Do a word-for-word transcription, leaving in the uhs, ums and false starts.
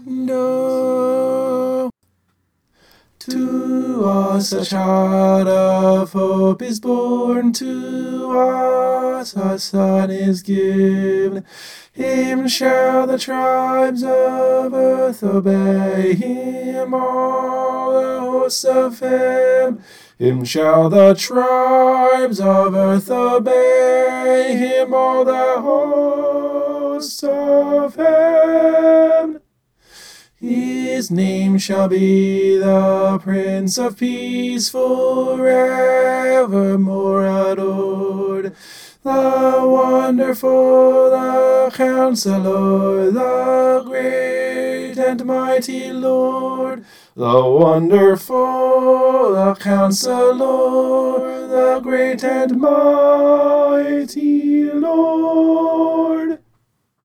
No. To us a child of hope is born, to us a son is given. Him shall the tribes of earth obey, him all the hosts of heaven. Him shall the tribes of earth obey, him all the hosts of heaven. His name shall be the Prince of Peace, forevermore adored. The Wonderful, the Counselor, the Great and Mighty Lord. The Wonderful, the Counselor, the Great and Mighty Lord.